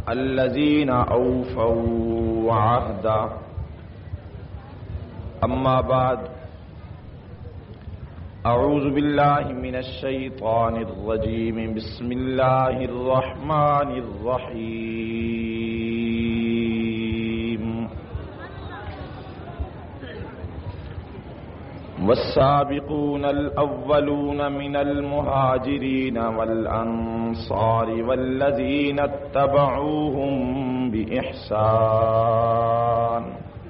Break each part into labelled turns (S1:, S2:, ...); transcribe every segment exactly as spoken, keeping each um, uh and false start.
S1: الذين أوفوا عهدا. أما بعد، أعوذ بالله من الشيطان الرجيم. بسم الله الرحمن الرحيم. والسابقون الأولون من المهاجرين والأنصار والذين اتبعوهم بإحسان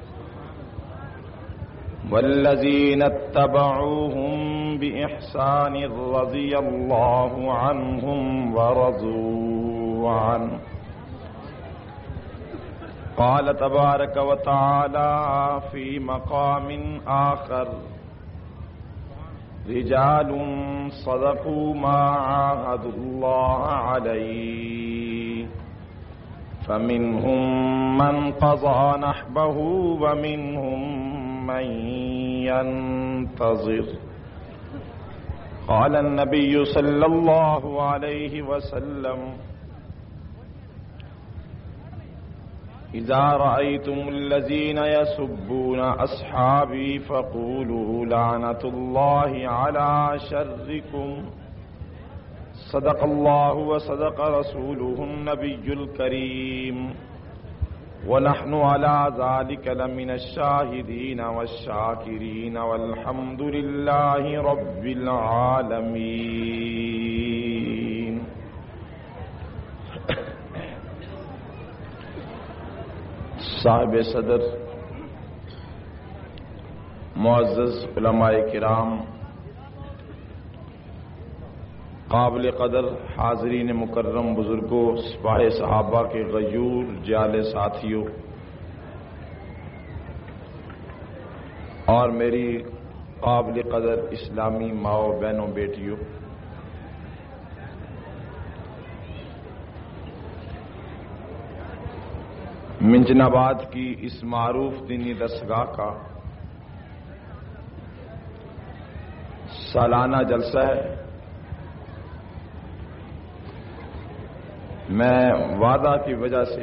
S1: والذين اتبعوهم بإحسان رضي الله عنهم ورضوا عنه. قال تبارك وتعالى في مقام آخر: رجال صدقوا ما عاهدوا الله عليه فمنهم من قضى نحبه ومنهم من ينتظر. قال النبي صلى الله عليه وسلم: إذا رأيتم الذين يسبون أصحابي فقولوا لعنة الله على شركم. صدق الله وصدق رسوله النبي الكريم، ونحن على ذلك لمن الشاهدين والشاكرين والحمد لله رب العالمين. صاحب صدر، معزز علماء کرام، قابل قدر حاضرین مکرم بزرگوں، سپاہ صحابہ کے غیور جعل ساتھیوں، اور میری قابل قدر اسلامی ماؤں بہنوں بیٹیوں، منجن آباد کی اس معروف دینی درسگاہ کا سالانہ جلسہ ہے۔ میں وعدہ کی وجہ سے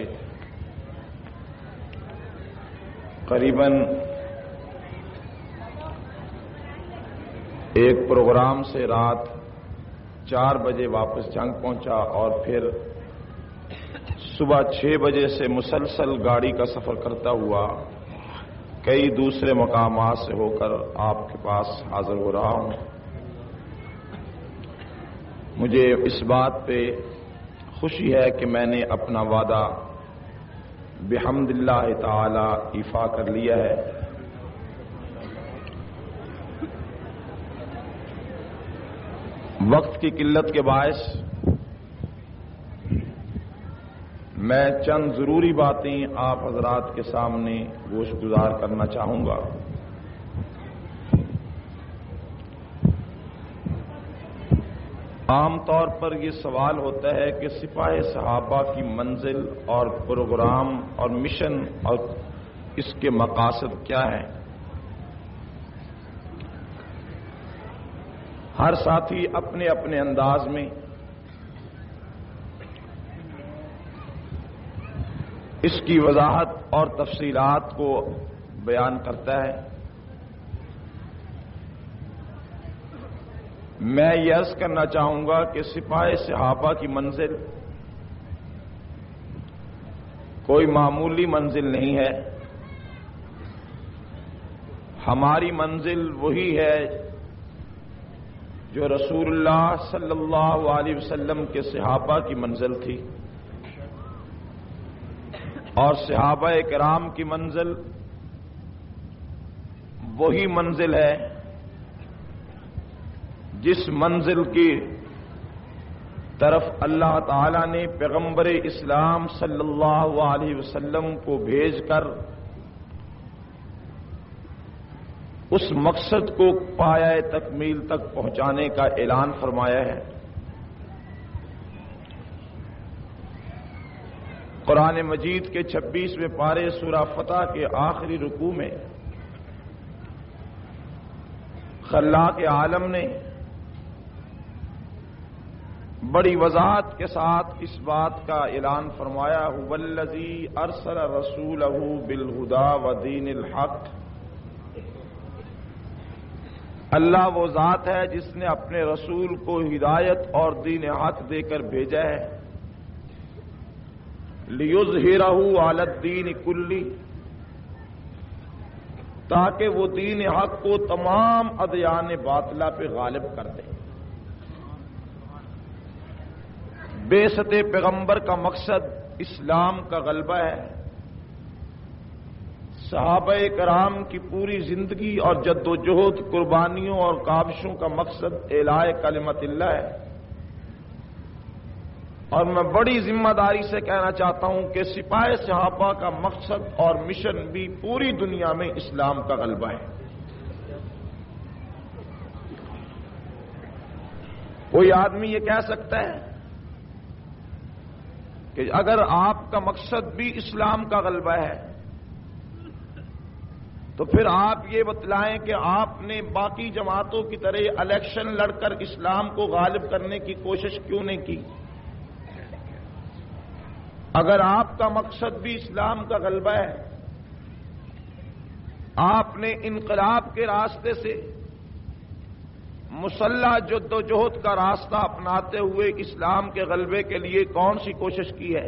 S1: قریباً ایک پروگرام سے رات چار بجے واپس جنگ پہنچا اور پھر صبح چھ بجے سے مسلسل گاڑی کا سفر کرتا ہوا کئی دوسرے مقامات سے ہو کر آپ کے پاس حاضر ہو رہا ہوں۔ مجھے اس بات پہ خوشی ہے کہ میں نے اپنا وعدہ بحمد اللہ تعالی ایفا کر لیا ہے۔ وقت کی قلت کے باعث میں چند ضروری باتیں آپ حضرات کے سامنے گوش گزار کرنا چاہوں گا۔ عام طور پر یہ سوال ہوتا ہے کہ سپاہ صحابہ کی منزل اور پروگرام اور مشن اور اس کے مقاصد کیا ہیں۔ ہر ساتھی اپنے اپنے انداز میں اس کی وضاحت اور تفصیلات کو بیان کرتا ہے۔ میں یہ عرض کرنا چاہوں گا کہ سپاہ صحابہ کی منزل کوئی معمولی منزل نہیں ہے۔ ہماری منزل وہی ہے جو رسول اللہ صلی اللہ علیہ وسلم کے صحابہ کی منزل تھی، اور صحابہ کرام کی منزل وہی منزل ہے جس منزل کی طرف اللہ تعالی نے پیغمبر اسلام صلی اللہ علیہ وسلم کو بھیج کر اس مقصد کو پایہ تکمیل تک پہنچانے کا اعلان فرمایا ہے۔ قرآن مجید کے چھبیسویں پارے سورہ فتح کے آخری رکوع میں خلاق عالم نے بڑی وضاحت کے ساتھ اس بات کا اعلان فرمایا هو الذی ارسل رسولہ بالہدی ودین الحق، اللہ وہ ذات ہے جس نے اپنے رسول کو ہدایت اور دین حق دے کر بھیجا ہے، لیظہرہ علی الدین کلہ، تاکہ وہ دین حق کو تمام ادیان باطلہ پہ غالب کر دے۔ بعثت پیغمبر کا مقصد اسلام کا غلبہ ہے۔ صحابہ کرام کی پوری زندگی اور جد و جہد، قربانیوں اور کاوشوں کا مقصد اعلاء کلمت اللہ ہے، اور میں بڑی ذمہ داری سے کہنا چاہتا ہوں کہ سپاہ صحابہ کا مقصد اور مشن بھی پوری دنیا میں اسلام کا غلبہ ہے۔ کوئی آدمی یہ کہہ سکتا ہے کہ اگر آپ کا مقصد بھی اسلام کا غلبہ ہے تو پھر آپ یہ بتلائیں کہ آپ نے باقی جماعتوں کی طرح الیکشن لڑ کر اسلام کو غالب کرنے کی کوشش کیوں نہیں کی؟ اگر آپ کا مقصد بھی اسلام کا غلبہ ہے، آپ نے انقلاب کے راستے سے مسلح جد و جہد کا راستہ اپناتے ہوئے اسلام کے غلبے کے لیے کون سی کوشش کی ہے؟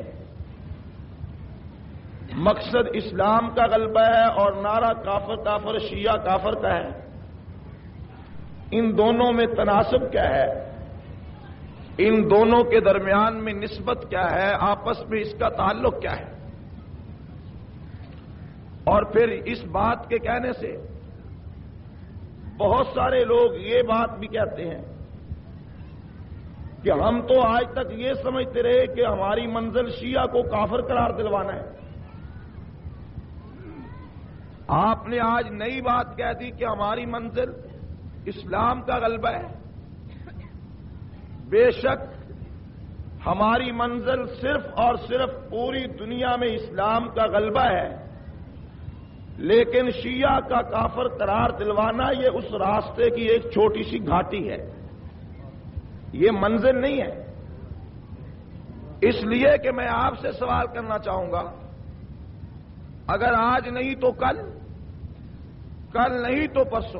S1: مقصد اسلام کا غلبہ ہے اور نعرہ کافر کافر شیعہ کافر کا ہے۔ ان دونوں میں تناسب کیا ہے؟ ان دونوں کے درمیان میں نسبت کیا ہے؟ آپس میں اس کا تعلق کیا ہے؟ اور پھر اس بات کے کہنے سے بہت سارے لوگ یہ بات بھی کہتے ہیں کہ ہم تو آج تک یہ سمجھتے رہے کہ ہماری منزل شیعہ کو کافر قرار دلوانا ہے، آپ نے آج نئی بات کہہ دی کہ ہماری منزل اسلام کا غلبہ ہے۔ بے شک ہماری منزل صرف اور صرف پوری دنیا میں اسلام کا غلبہ ہے، لیکن شیعہ کا کافر قرار دلوانا یہ اس راستے کی ایک چھوٹی سی گھاٹی ہے، یہ منزل نہیں ہے۔ اس لیے کہ میں آپ سے سوال کرنا چاہوں گا، اگر آج نہیں تو کل، کل نہیں تو پرسوں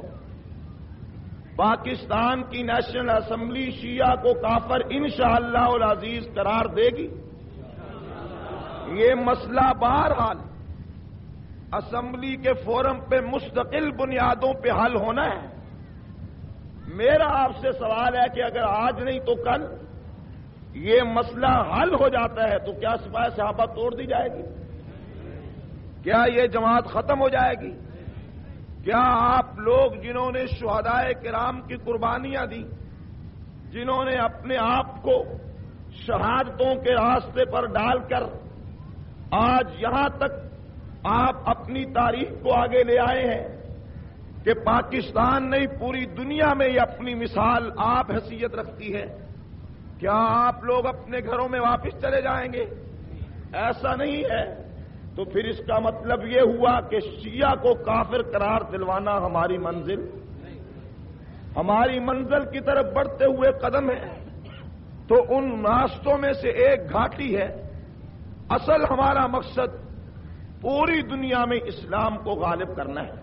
S1: پاکستان کی نیشنل اسمبلی شیعہ کو کافر انشاءاللہ العزیز قرار دے گی۔ یہ مسئلہ بہرحال اسمبلی کے فورم پہ مستقل بنیادوں پہ حل ہونا ہے۔ میرا آپ سے سوال ہے کہ اگر آج نہیں تو کل یہ مسئلہ حل ہو جاتا ہے تو کیا سپاہ صحابہ توڑ دی جائے گی؟ کیا یہ جماعت ختم ہو جائے گی؟ کیا آپ لوگ جنہوں نے شہدائے کرام کی قربانیاں دی، جنہوں نے اپنے آپ کو شہادتوں کے راستے پر ڈال کر آج یہاں تک آپ اپنی تاریخ کو آگے لے آئے ہیں کہ پاکستان نہیں پوری دنیا میں یہ اپنی مثال آپ حیثیت رکھتی ہے، کیا آپ لوگ اپنے گھروں میں واپس چلے جائیں گے؟ ایسا نہیں ہے۔ تو پھر اس کا مطلب یہ ہوا کہ شیعہ کو کافر قرار دلوانا ہماری منزل ہماری منزل کی طرف بڑھتے ہوئے قدم ہے۔ تو ان راستوں میں سے ایک گھاٹی ہے۔ اصل ہمارا مقصد پوری دنیا میں اسلام کو غالب کرنا ہے۔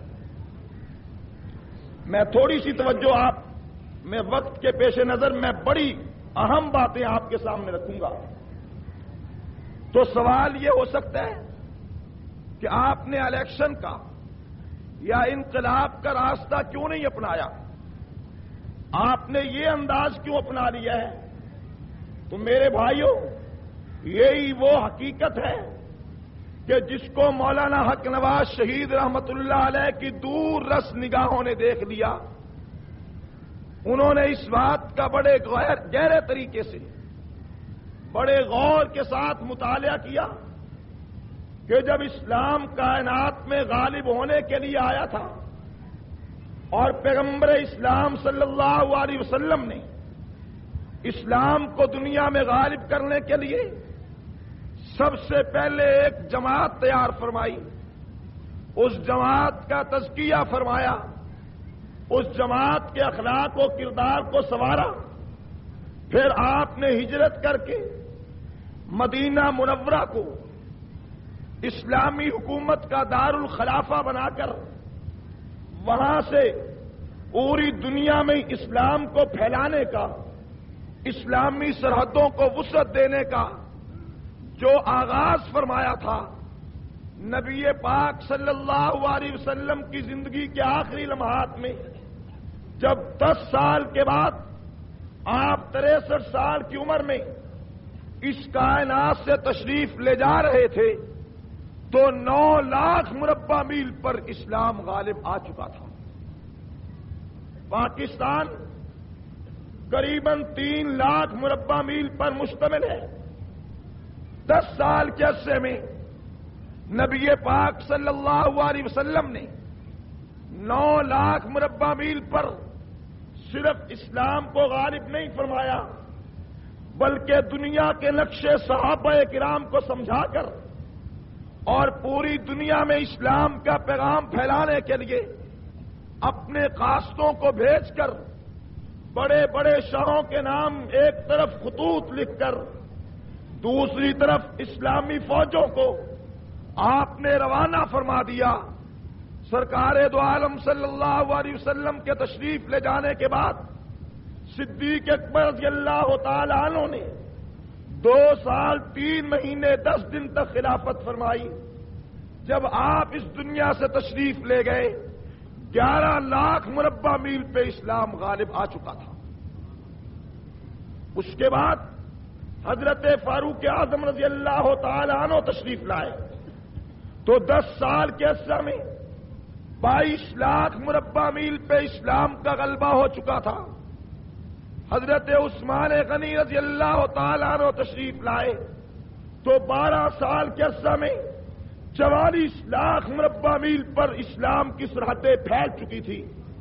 S1: میں تھوڑی سی توجہ آپ میں وقت کے پیش نظر میں بڑی اہم باتیں آپ کے سامنے رکھوں گا۔ تو سوال یہ ہو سکتا ہے کہ آپ نے الیکشن کا یا انقلاب کا راستہ کیوں نہیں اپنایا؟ آپ نے یہ انداز کیوں اپنا لیا ہے؟ تو میرے بھائیوں، یہی وہ حقیقت ہے کہ جس کو مولانا حق نواز شہید رحمت اللہ علیہ کی دور رس نگاہوں نے دیکھ لیا، انہوں نے اس بات کا بڑے گہرے طریقے سے، بڑے غور کے ساتھ مطالعہ کیا کہ جب اسلام کائنات میں غالب ہونے کے لیے آیا تھا اور پیغمبر اسلام صلی اللہ علیہ وسلم نے اسلام کو دنیا میں غالب کرنے کے لیے سب سے پہلے ایک جماعت تیار فرمائی، اس جماعت کا تزکیہ فرمایا، اس جماعت کے اخلاق و کردار کو سنوارا، پھر آپ نے ہجرت کر کے مدینہ منورہ کو اسلامی حکومت کا دار الخلافہ بنا کر وہاں سے پوری دنیا میں اسلام کو پھیلانے کا، اسلامی سرحدوں کو وسعت دینے کا جو آغاز فرمایا تھا، نبی پاک صلی اللہ علیہ وسلم کی زندگی کے آخری لمحات میں جب دس سال کے بعد آپ تریسٹھ سال کی عمر میں اس کائنات سے تشریف لے جا رہے تھے تو نو لاکھ مربع میل پر اسلام غالب آ چکا تھا۔ پاکستان قریباً تین لاکھ مربع میل پر مشتمل ہے۔ دس سال کے عرصے میں نبی پاک صلی اللہ علیہ وسلم نے نو لاکھ مربع میل پر صرف اسلام کو غالب نہیں فرمایا، بلکہ دنیا کے نقشے صحابہ کرام کو سمجھا کر اور پوری دنیا میں اسلام کا پیغام پھیلانے کے لیے اپنے قاصدوں کو بھیج کر بڑے بڑے شہروں کے نام ایک طرف خطوط لکھ کر دوسری طرف اسلامی فوجوں کو آپ نے روانہ فرما دیا۔ سرکار دو عالم صلی اللہ علیہ وسلم کے تشریف لے جانے کے بعد صدیق اکبر رضی اللہ تعالی عنہ نے دو سال تین مہینے دس دن تک خلافت فرمائی۔ جب آپ اس دنیا سے تشریف لے گئے گیارہ لاکھ مربع میل پہ اسلام غالب آ چکا تھا۔ اس کے بعد حضرت فاروق اعظم رضی اللہ تعالی عنہ تشریف لائے تو دس سال کے عرصے میں بائیس لاکھ مربع میل پہ اسلام کا غلبہ ہو چکا تھا۔ حضرت عثمان غنی رضی اللہ تعالی عنہ تشریف لائے تو بارہ سال کے عرصے میں چوالیس لاکھ مربع میل پر اسلام کی سرحدیں پھیل چکی تھی۔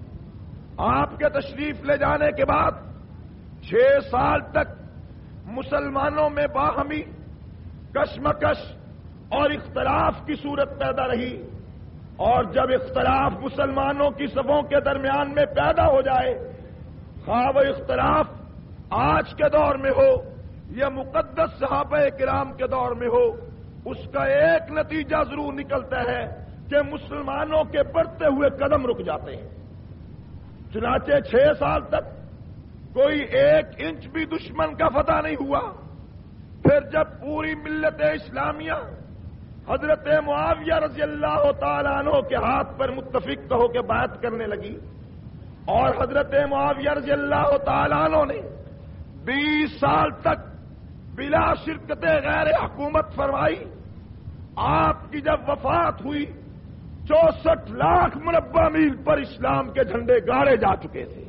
S1: آپ کے تشریف لے جانے کے بعد چھ سال تک مسلمانوں میں باہمی کشمکش اور اختلاف کی صورت پیدا رہی، اور جب اختلاف مسلمانوں کی صفوں کے درمیان میں پیدا ہو جائے، خواہ وہ اختلاف آج کے دور میں ہو یا مقدس صحابہ کرام کے دور میں ہو، اس کا ایک نتیجہ ضرور نکلتا ہے کہ مسلمانوں کے بڑھتے ہوئے قدم رک جاتے ہیں۔ چنانچہ چھ سال تک کوئی ایک انچ بھی دشمن کا فتح نہیں ہوا۔ پھر جب پوری ملت اسلامیہ حضرت معاویہ رضی اللہ تعالی عنہ کے ہاتھ پر متفق ہو کے بیعت کرنے لگی اور حضرت معاویہ رضی اللہ تعالی عنہ نے بیس سال تک بلا شرکت غیر حکومت فرمائی، آپ کی جب وفات ہوئی چونسٹھ لاکھ مربع میل پر اسلام کے جھنڈے گاڑے جا چکے تھے۔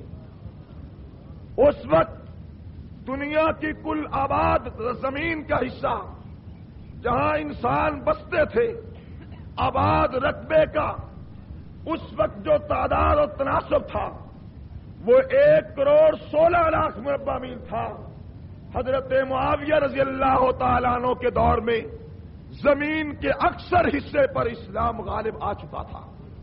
S1: اس وقت دنیا کی کل آباد زمین کا حصہ جہاں انسان بستے تھے، آباد رقبے کا اس وقت جو تعداد اور تناسب تھا وہ ایک کروڑ سولہ لاکھ مربع میل تھا۔ حضرت معاویہ رضی اللہ تعالیٰ عنہ کے دور میں زمین کے اکثر حصے پر اسلام غالب آ چکا تھا۔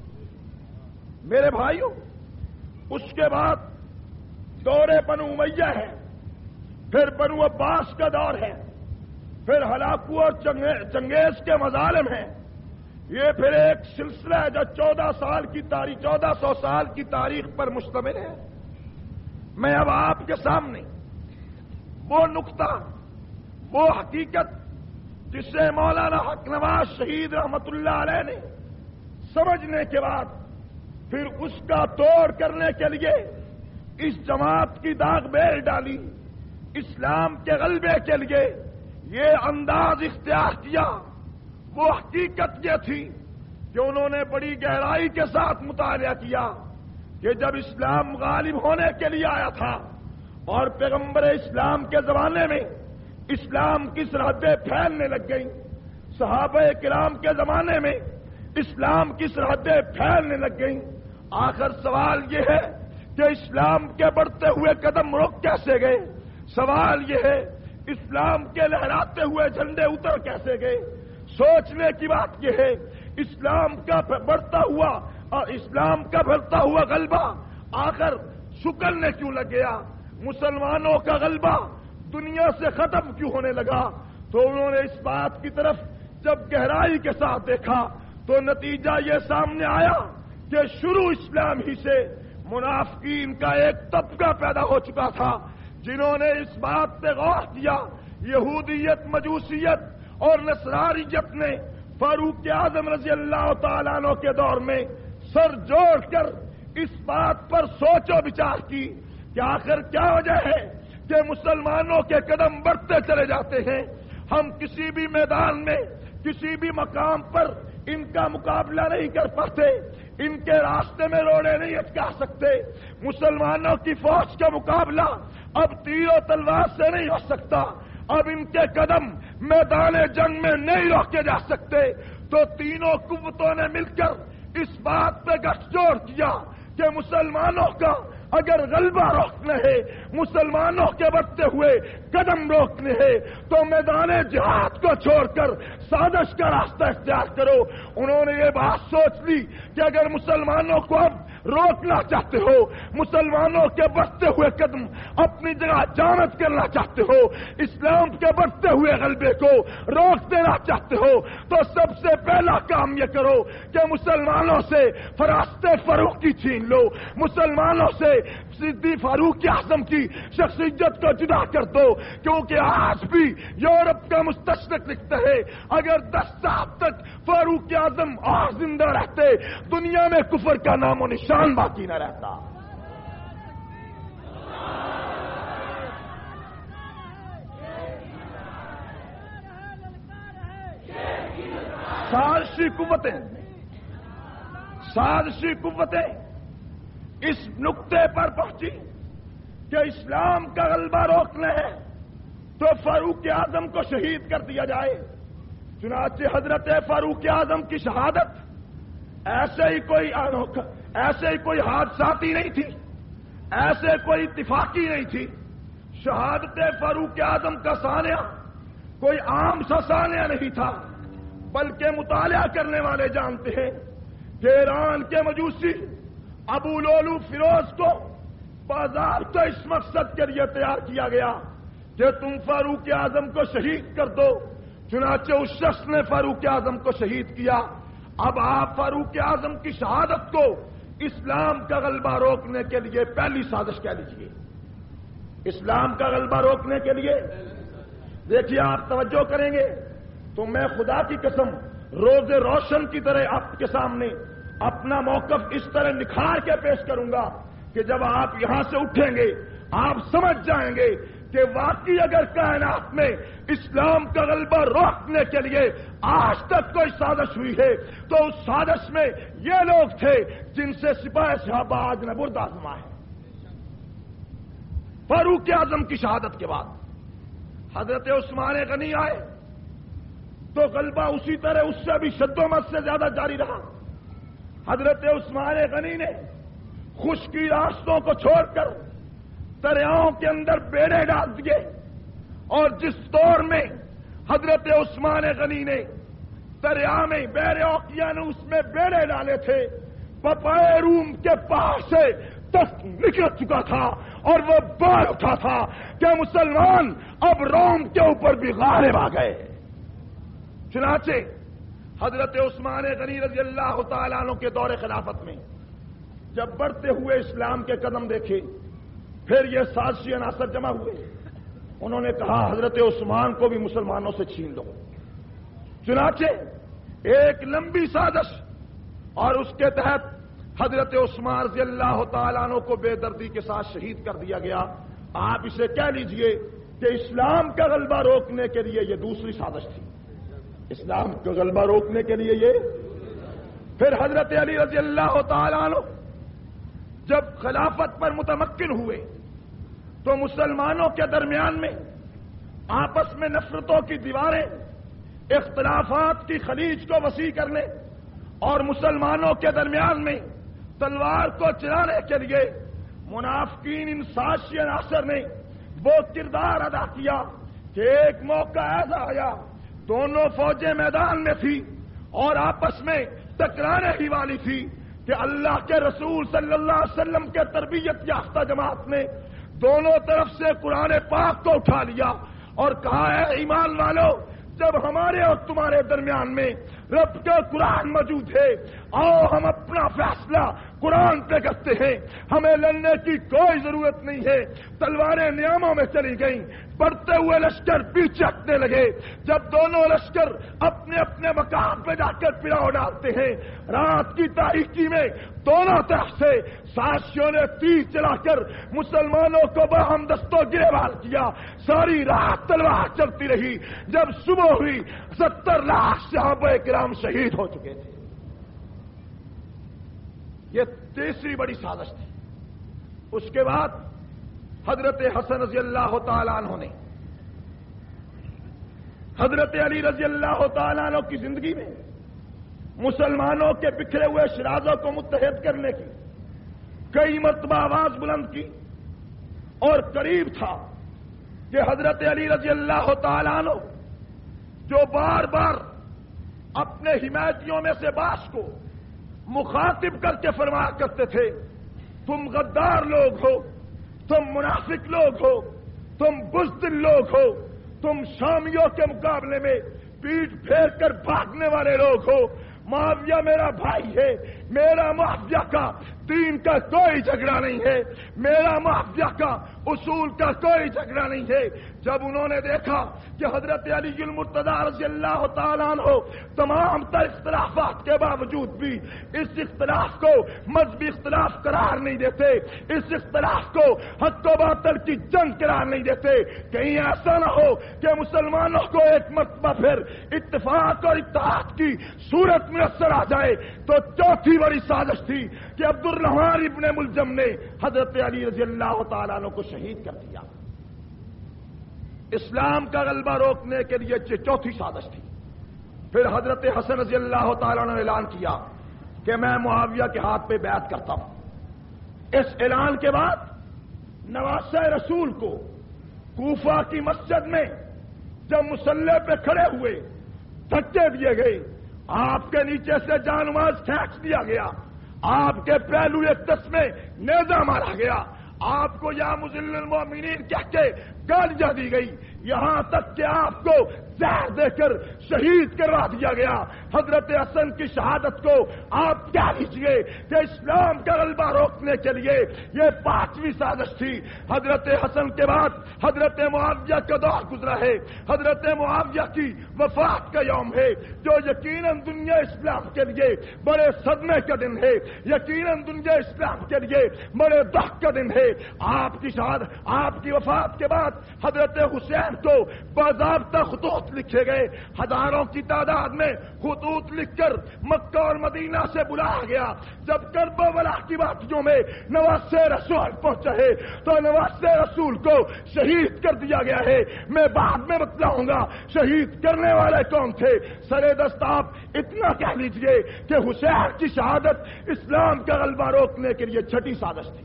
S1: میرے بھائیوں، اس کے بعد دور بنو امیہ ہے، پھر بنو عباس کا دور ہے، پھر ہلاکو اور چنگیز کے مظالم ہیں۔ یہ پھر ایک سلسلہ ہے جو چودہ سال کی تاریخ چودہ سو سال کی تاریخ پر مشتمل ہے۔ میں اب آپ کے سامنے وہ نقطہ، وہ حقیقت جسے مولانا حق نواز شہید رحمت اللہ علیہ نے سمجھنے کے بعد پھر اس کا توڑ کرنے کے لیے اس جماعت کی داغ بیل ڈالی، اسلام کے غلبے کے لیے یہ انداز اختیار کیا، وہ حقیقت یہ تھی کہ انہوں نے بڑی گہرائی کے ساتھ مطالعہ کیا کہ جب اسلام غالب ہونے کے لیے آیا تھا اور پیغمبر اسلام کے زمانے میں اسلام کی سرحدیں پھیلنے لگ گئیں، صحابہ کرام کے زمانے میں اسلام کی سرحدیں پھیلنے لگ گئیں، آخر سوال یہ ہے کہ اسلام کے بڑھتے ہوئے قدم رک کیسے گئے؟ سوال یہ ہے اسلام کے لہراتے ہوئے جھنڈے اتر کیسے گئے؟ سوچنے کی بات یہ ہے اسلام کا بڑھتا ہوا اور اسلام کا بڑھتا ہوا غلبہ آخر سکڑنے کیوں لگ گیا؟
S2: مسلمانوں کا غلبہ دنیا سے ختم کیوں ہونے لگا؟ تو انہوں نے اس بات کی طرف جب گہرائی کے ساتھ دیکھا تو نتیجہ یہ سامنے آیا کہ شروع اسلام ہی سے منافقین کا ایک طبقہ پیدا ہو چکا تھا جنہوں نے اس بات پہ غور کیا. یہودیت، مجوسیت اور نصرانیت نے فاروق اعظم رضی اللہ تعالیٰ عنہ کے دور میں سر جوڑ کر اس بات پر سوچ و بچار کی کہ آخر کیا وجہ ہے کہ مسلمانوں کے قدم بڑھتے چلے جاتے ہیں. ہم کسی بھی میدان میں، کسی بھی مقام پر ان کا مقابلہ نہیں کر پاتے، ان کے راستے میں روڑے نہیں اٹکا سکتے. مسلمانوں کی فوج کا مقابلہ اب تیر و تلوار سے نہیں ہو سکتا، اب ان کے قدم میدان جنگ میں نہیں روکے جا سکتے. تو تینوں قوتوں نے مل کر اس بات پہ گٹھ جوڑ کیا کہ مسلمانوں کا اگر غلبہ روکنا ہے، مسلمانوں کے بڑھتے ہوئے قدم روکنے ہیں، تو میدان جہاد کو چھوڑ کر سازش کا راستہ اختیار کرو. انہوں نے یہ بات سوچ لی کہ اگر مسلمانوں کو اب روکنا چاہتے ہو، مسلمانوں کے بڑھتے ہوئے قدم اپنی جگہ جامد کرنا چاہتے ہو، اسلام کے بڑھتے ہوئے غلبے کو روک دینا چاہتے ہو، تو سب سے پہلا کام یہ کرو کہ مسلمانوں سے فراست فاروقی چھین لو، مسلمانوں سے صدیق فاروق اعظم کی شخصیت کو جدا کر دو. کیونکہ آج بھی یورپ کا مستشرق لکھتا ہے اگر دس سال تک فاروق اعظم اور زندہ رہتے دنیا میں کفر کا نام و نشان باقی نہ رہتا. سازشی قوتیں سازشی قوتیں اس نقطے پر پہنچی کہ اسلام کا غلبہ روکنا ہے تو فاروق اعظم کو شہید کر دیا جائے. چنانچہ حضرت فاروق اعظم کی شہادت ایسے ہی کوئی ایسے ہی کوئی حادثاتی نہیں تھی، ایسے کوئی اتفاقی نہیں تھی. شہادت فاروق اعظم کا سانحہ کوئی عام سا سانحہ نہیں تھا، بلکہ مطالعہ کرنے والے جانتے ہیں کہ ایران کے مجوسی ابو لولو فیروز کو بازار تو اس مقصد کے لیے تیار کیا گیا کہ تم فاروق اعظم کو شہید کر دو. چنانچہ اس شخص نے فاروق اعظم کو شہید کیا. اب آپ فاروق اعظم کی شہادت کو اسلام کا غلبہ روکنے کے لیے پہلی سازش کہہ لیجیے. اسلام کا غلبہ روکنے کے لیے دیکھیے، آپ توجہ کریں گے تو میں خدا کی قسم روز روشن کی طرح آپ کے سامنے اپنا موقف اس طرح نکھار کے پیش کروں گا کہ جب آپ یہاں سے اٹھیں گے آپ سمجھ جائیں گے کہ واقعی اگر کائنات میں اسلام کا غلبہ روکنے کے لیے آج تک کوئی سازش ہوئی ہے تو اس سازش میں یہ لوگ تھے جن سے سپاہ صحابہ آج نے برد آزما ہے. فاروق اعظم کی شہادت کے بعد حضرت عثمان غنی آئے تو غلبہ اسی طرح اس سے بھی شد و مد سے زیادہ جاری رہا. حضرت عثمان غنی نے خشکی راستوں کو چھوڑ کر دریاؤں کے اندر بیڑے ڈال دیے، اور جس دور میں حضرت عثمان غنی نے دریا میں بحر اوقیانوس میں بیڑے ڈالے تھے، پپائے روم کے پہاڑ سے تخت نکل چکا تھا اور وہ بار اٹھا تھا کہ مسلمان اب روم کے اوپر بھی غالب آ گئے. چنانچہ حضرت عثمان غنی رضی اللہ تعالیٰ عنہ کے دور خلافت میں جب بڑھتے ہوئے اسلام کے قدم دیکھے، پھر یہ سازشی عناصر جمع ہوئے. انہوں نے کہا حضرت عثمان کو بھی مسلمانوں سے چھین لو. چنانچہ ایک لمبی سازش اور اس کے تحت حضرت عثمان رضی اللہ تعالیٰ عنہ کو بے دردی کے ساتھ شہید کر دیا گیا. آپ اسے کہہ لیجئے کہ اسلام کا غلبہ روکنے کے لیے یہ دوسری سازش تھی. اسلام کا غلبہ روکنے کے لیے یہ. پھر حضرت علی رضی اللہ تعالیٰ عنہ جب خلافت پر متمکن ہوئے تو مسلمانوں کے درمیان میں آپس میں نفرتوں کی دیواریں، اختلافات کی خلیج کو وسیع کرنے اور مسلمانوں کے درمیان میں تلوار کو چلانے کے لیے منافقین ان سازشی عناصر نے وہ کردار ادا کیا کہ ایک موقع ایسا آیا، دونوں فوجیں میدان میں تھی اور آپس میں ٹکرانے ہی والی تھی کہ اللہ کے رسول صلی اللہ علیہ وسلم کے تربیت یافتہ جماعت نے دونوں طرف سے قرآن پاک کو اٹھا لیا اور کہا ہے ایمان والو، جب ہمارے اور تمہارے درمیان میں رب کا قرآن موجود ہے، آؤ ہم اپنا فیصلہ قرآن پہ کرتے ہیں، ہمیں لڑنے کی کوئی ضرورت نہیں ہے۔ تلواریں نیاموں میں چلی گئیں، بڑھتے ہوئے لشکر پیچھے ہٹنے لگے۔ جب دونوں لشکر اپنے اپنے مقام پہ جا کر پڑاؤ ڈالتے ہیں، رات کی تاریکی میں دونوں طرف سے سازشوں نے تیر چلا کر مسلمانوں کو باہم دستوں گریبان کیا۔ ساری رات تلوار چلتی رہی۔ جب صبح ہوئی ستر لاکھ صحابہ کرام شہید ہو چکے تھے۔ یہ تیسری بڑی سازش تھی۔ اس کے بعد حضرت حسن رضی اللہ تعالیٰ عنہ نے حضرت علی رضی اللہ تعالیٰ عنہ کی زندگی میں مسلمانوں کے بکھرے ہوئے شرازوں کو متحد کرنے کی کئی مرتبہ آواز بلند کی، اور قریب تھا کہ حضرت علی رضی اللہ تعالیٰ عنہ جو بار بار اپنے حمایتیوں میں سے باس کو مخاطب کر کے فرمایا کرتے تھے، تم غدار لوگ ہو، تم منافق لوگ ہو، تم بزدل لوگ ہو، تم شامیوں کے مقابلے میں پیٹھ پھیر کر بھاگنے والے لوگ ہو۔ معاویہ میرا بھائی ہے، میرا معاویہ کا دین کا کوئی جھگڑا نہیں ہے، میرا معاویہ کا اصول کا کوئی جھگڑا نہیں ہے۔ جب انہوں نے دیکھا کہ حضرت علی المرتضی رضی اللہ تعالیٰ عنہ تمام تر اختلافات کے باوجود بھی اس اختلاف کو مذہبی اختلاف قرار نہیں دیتے، اس اختلاف کو حق و باطل کی جنگ قرار نہیں دیتے، کہیں ایسا نہ ہو کہ مسلمانوں کو ایک مرتبہ پھر اتفاق اور اتحاد کی صورت میسر آ جائے۔ تو چوتھی بڑی سازش تھی کہ عبد الرحمن ابن ملجم نے حضرت علی رضی اللہ تعالیٰ عنہ کو شہید کر دیا۔ اسلام کا غلبہ روکنے کے لیے یہ چوتھی سازش تھی۔ پھر حضرت حسن رضی اللہ تعالیٰ عنہ نے اعلان کیا کہ میں معاویہ کے ہاتھ پہ بیعت کرتا ہوں۔ اس اعلان کے بعد نواسہ رسول کو کوفہ کی مسجد میں جب مصلی پہ کھڑے ہوئے دھکے دیے گئے، آپ کے نیچے سے جانماز کھینچ دیا گیا، آپ کے پہلو اقدس میں نیزہ مارا گیا، آپ کو یا مذل المؤمنین کہہ کے گالیاں دی گئی، یہاں تک کہ آپ کو زہر دے کر شہید کروا دیا گیا۔ حضرت حسن کی شہادت کو آپ کیا لیجیے کہ اسلام کا غلبہ روکنے کے لیے یہ پانچویں سازش تھی۔ حضرت حسن کے بعد حضرت معاویہ کا دور گزرا ہے۔ حضرت معاویہ کی وفات کا یوم ہے، جو یقیناً دنیا اسلام کے لیے بڑے صدمے کا دن ہے، یقیناً دنیا اسلام کے لیے بڑے دکھ کا دن ہے۔ آپ کی شہادت، آپ کی وفات کے بعد حضرت حسین کو باضابطہ خطوط لکھے گئے، ہزاروں کی تعداد میں خطوط لکھ کر مکہ اور مدینہ سے بلایا گیا۔ جب کربلا کی وادیوں میں نواسہ رسول پہنچا ہے تو نواسہ رسول کو شہید کر دیا گیا ہے۔ میں بعد میں بتلاؤں گا شہید کرنے والے کون تھے۔ سرے دست آپ اتنا کہہ لیجئے کہ حسین کی شہادت اسلام کا غلبہ روکنے کے لیے چھٹی سازش تھی۔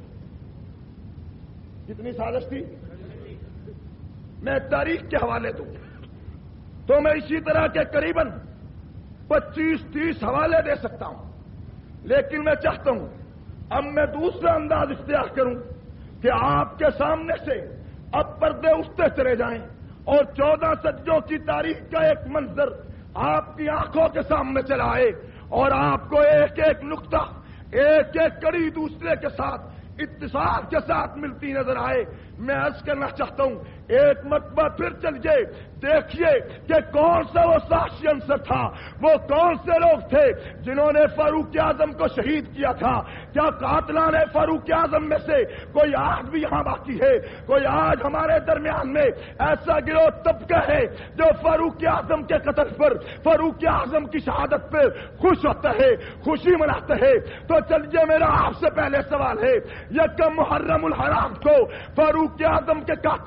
S2: کتنی سازش تھی؟ میں تاریخ کے حوالے دوں تو میں اسی طرح کے قریباً پچیس تیس حوالے دے سکتا ہوں، لیکن میں چاہتا ہوں اب میں دوسرا انداز اختیار کروں کہ آپ کے سامنے سے اب پردے اٹھتے چلے جائیں اور چودہ صدیوں کی تاریخ کا ایک منظر آپ کی آنکھوں کے سامنے چلا آئے اور آپ کو ایک ایک نقطہ، ایک ایک کڑی دوسرے کے ساتھ اتصال کے ساتھ ملتی نظر آئے۔ میں عرض کرنا چاہتا ہوں ایک مرتبہ پھر چلیے دیکھیے کہ کون سا وہ سازشی عنصر تھا، وہ کون سے لوگ تھے جنہوں نے فاروق اعظم کو شہید کیا تھا۔ کیا قاتلان فاروق اعظم میں سے کوئی آج بھی یہاں باقی ہے؟ کوئی آج ہمارے درمیان میں ایسا گروہ طبقہ ہے جو فاروق اعظم کے قتل پر، فاروق اعظم کی شہادت پر خوش ہوتا ہے، خوشی مناتا ہے؟ تو چلیے میرا آپ سے پہلے سوال ہے، یکم محرم الحرام کو فاروق اعظم کے قاتل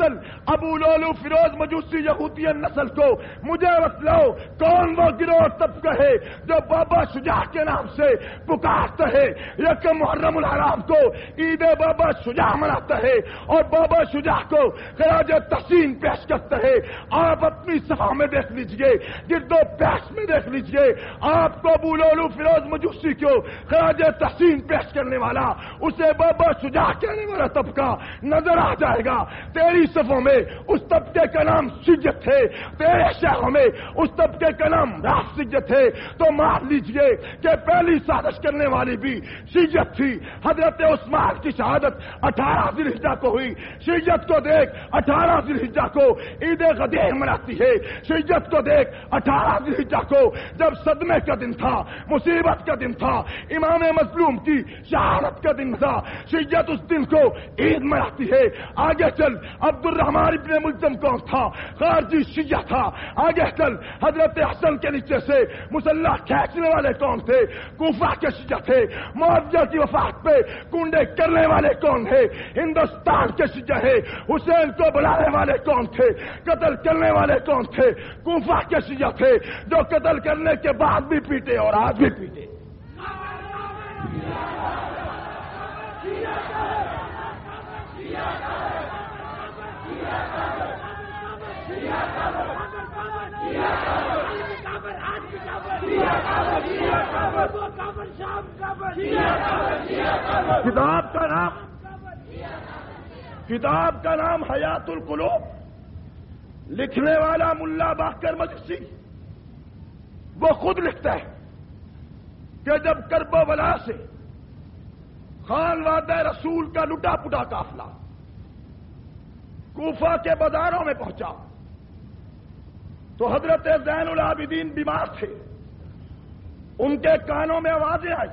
S2: ابو لولو فیروز مجوسی یہودین نسل کو مجھے بتلاؤ کون وہ گروہ طبقہ ہے جو بابا شجاع کے نام سے پکارتا ہے، یکم محرم الحرام کو عید بابا شجاع مناتا ہے اور بابا شجاع کو خراج تحسین پیش کرتا ہے۔ آپ اپنی صفحہ میں دیکھ لیجئے، گرد و پیش میں دیکھ لیجئے، آپ کو ابو لولو فیروز مجوسی کو خراج تحسین پیش کرنے والا، اسے بابا شجاع کہنے والا طبقہ نظر آ جائے گا۔ تیری صفوں میں اس طبقے کا نام شجت ہے، تیرے شہروں میں اس طبقے کا نام راس شجت ہے، تو مان لیجئے کہ پہلی سازش کرنے والی بھی شجت تھی۔ حضرت عثمان کی شہادت اٹھارہ ذی الحجہ کو ہوئی، شجت کو دیکھ اٹھارہ ذی الحجہ کو عید غدیر مناتی ہے، شجت کو دیکھ اٹھارہ ذی الحجہ کو جب صدمے کا دن تھا، مصیبت کا دن تھا، امام مظلوم کی شہادت کا دن تھا، شجت اس دن کو عید مناتی ہے۔ آگے چل عبد الرحمان ابن ملزم کون تھا؟ خارجی شیعہ تھا۔ آگے چل حضرت حسن کے نیچے سے مسلح کھینچنے والے کون تھے؟ کوفہ کے شیعہ تھے۔ معاویہ کی وفات پہ کنڈے کرنے والے کون تھے؟ ہندوستان کے شیعہ ہے۔ حسین کو بلانے والے کون تھے؟ قتل کرنے والے کون تھے؟ کوفہ کے شیعہ تھے، جو قتل کرنے کے بعد بھی پیٹے اور آج بھی پیٹے۔ کتاب کا نام کتاب کا نام حیات القلوب، لکھنے والا ملا باقر مجلسی۔ وہ خود لکھتا ہے کہ جب کرب و بلا سے خان وعدہ رسول کا لٹا پٹا قافلہ کوفہ کے بازاروں میں پہنچا تو حضرت زین العابدین بیمار تھے۔ ان کے کانوں میں آوازیں آئی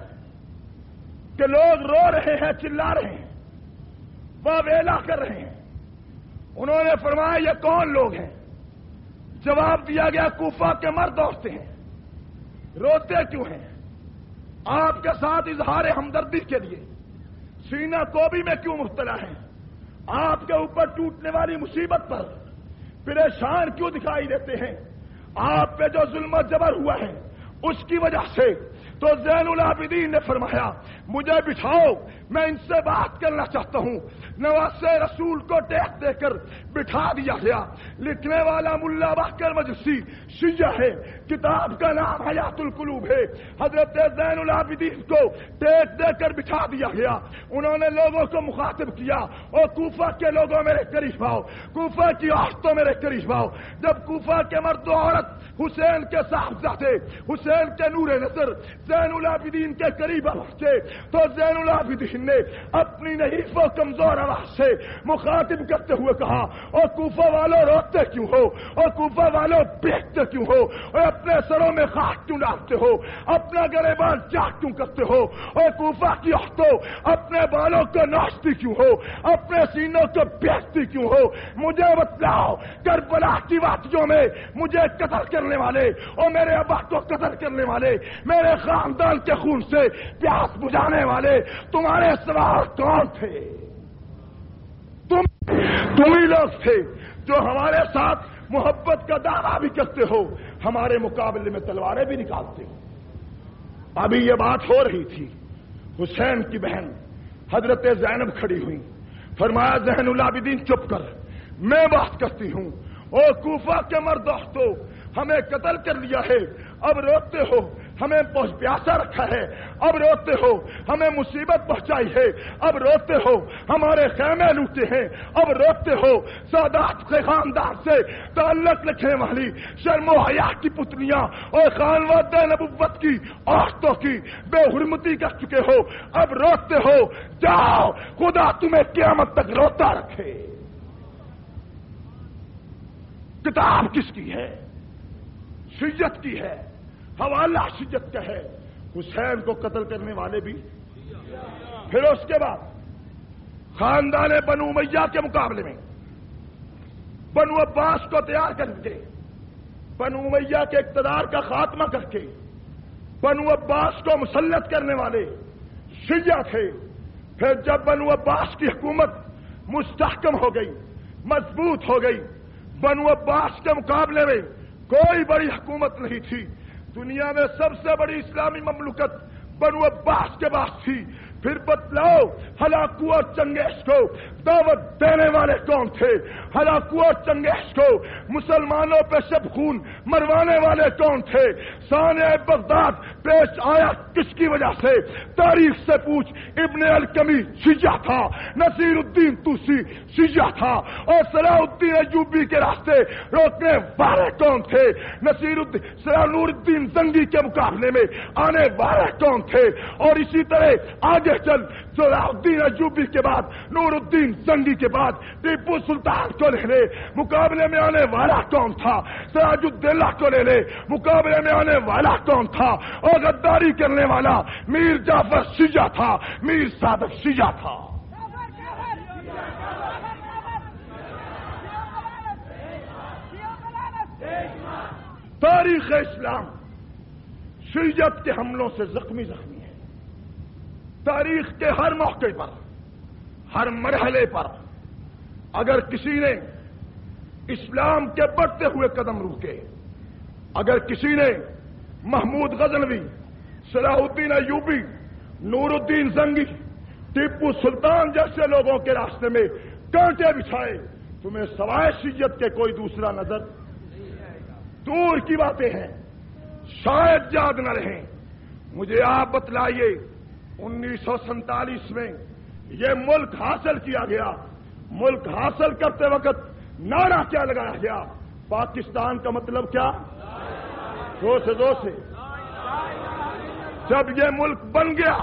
S2: کہ لوگ رو رہے ہیں، چلا رہے ہیں، واویلا کر رہے ہیں۔ انہوں نے فرمایا یہ کون لوگ ہیں؟ جواب دیا گیا کوفہ کے مرد عورتیں ہیں۔ روتے کیوں ہیں؟ آپ کے ساتھ اظہار ہمدردی کے لیے سینہ کوبی میں کیوں مبتلا ہیں؟ آپ کے اوپر ٹوٹنے والی مصیبت پر پریشان کیوں دکھائی دیتے ہیں؟ آپ پہ جو ظلم و جبر ہوا ہے اس کی وجہ سے۔ تو زین العابدین نے فرمایا مجھے بٹھاؤ، میں ان سے بات کرنا چاہتا ہوں۔ نواسے رسول کو ٹیک دے کر بٹھا دیا گیا۔ لکھنے والا ملا باقر مجلسی شیعہ ہے، کتاب کا نام حیات القلوب ہے۔ حضرت زین العابدین کو ٹیک دے کر بٹھا دیا گیا۔ انہوں نے لوگوں کو مخاطب کیا، اور کوفہ کے لوگوں میرے قریب آؤ، کوفہ کی عورتوں میرے قریب آؤ۔ جب کوفہ کے مرد و عورت حسین کے صاحبزادے، حسین کے نور نظر زین العابدین کے قریب پہنچے تو زین العابدین نے اپنی نحیف و کمزور آواز سے مخاطب کرتے ہوئے کہا، اور کوفہ والوں روتے کیوں ہو؟ اور کوفہ والوں بیٹھتے کیوں ہو؟ اور اپنے سروں میں خاک کیوں ڈالتے ہو؟ اپنا گریبان چاک کیوں کرتے ہو؟ اور کوفہ کی عورتوں اپنے بالوں کو ناچتی کیوں ہو؟ اپنے سینوں کو بیچتی کیوں ہو؟ مجھے بتلاؤ کربلا کی وادیوں میں مجھے قتل کرنے والے اور میرے ابا کو قتل کرنے والے، میرے خاندان کے خون سے پیاس بجھانے والے تمہارے سوا کون تھے؟ تم تم ہی لوگ تھے جو ہمارے ساتھ محبت کا دعویٰ بھی کرتے ہو، ہمارے مقابلے میں تلواریں بھی نکالتے ہو۔ ابھی یہ بات ہو رہی تھی، حسین کی بہن حضرت زینب کھڑی ہوئی، فرمایا زین العابدین چپ کر، میں بات کرتی ہوں۔ اور کوفہ کے مرد عورتوں ہمیں قتل کر لیا ہے، اب روتے ہو، ہمیں پیاسا رکھا ہے، اب روتے ہو، ہمیں مصیبت پہنچائی ہے، اب روتے ہو، ہمارے خیمے لوٹے ہیں، اب روتے ہو، سادات کے خاندان سے تعلق رکھنے والی شرم و حیا کی پتلیاں اور خانواد نبوت کی عورتوں کی بے حرمتی کر چکے ہو، اب روتے ہو، جاؤ خدا تمہیں قیامت تک روتا رکھے۔ کتاب کس کی ہے؟ شیعت کی ہے، حوالہ شیعت کا ہے۔ حسین کو قتل کرنے والے بھی، پھر اس کے بعد خاندان بنو امیہ کے مقابلے میں بنو عباس کو تیار کر کے بنو امیہ کے اقتدار کا خاتمہ کر کے بنو عباس کو مسلط کرنے والے شیعہ تھے۔ پھر جب بنو عباس کی حکومت مستحکم ہو گئی، مضبوط ہو گئی. بنو عباس کے مقابلے میں کوئی بڑی حکومت نہیں تھی. دنیا میں سب سے بڑی اسلامی مملکت بنو عباس کے پاس تھی. پھر بتلاؤ ہلاکو اور چنگیز کو دعوت دینے والے کون تھے؟ ہلاکو اور چنگیز کو مسلمانوں پہ شب خون مروانے والے کون تھے؟ سانع بغداد پیش آیا کس کی وجہ سے؟ تاریخ سے پوچھ. ابن الکمی شیعہ تھا، نصیر الدین توسی شیعہ تھا، اور صلاح الدین ایوبی کے راستے روکنے والے کون تھے؟ نصیر الدین صلاح نور الدین زنگی کے مقابلے میں آنے والے کون تھے؟ اور اسی طرح آگے چل صلاح الدین ایوبی کے بعد نور الدین زنگی کے بعد ٹیپو سلطان کو لے لے، مقابلے میں آنے والا کون تھا؟ سراج الدولہ کو لے لے، مقابلے میں آنے والا کون تھا؟ اور غداری کرنے والا میر جعفر شیعہ تھا، میر صادق شیعہ تھا. تاریخ اسلام شیعت کے حملوں سے زخمی زخمی ہے. تاریخ کے ہر موقع پر، ہر مرحلے پر اگر کسی نے اسلام کے بڑھتے ہوئے قدم روکے، اگر کسی نے محمود غزنوی، صلاح الدین ایوبی، نور الدین زنگی، ٹیپو سلطان جیسے لوگوں کے راستے میں کانٹے بچھائے، تمہیں سوائے شیعت کے کوئی دوسرا نظر دور کی باتیں ہیں، شاید یاد نہ رہیں. مجھے آپ بتلائیے انیس سو سینتالیس میں یہ ملک حاصل کیا گیا، ملک حاصل کرتے وقت نعرہ کیا لگایا گیا؟ پاکستان کا مطلب کیا؟ زور سے زور سے. جب یہ ملک بن گیا،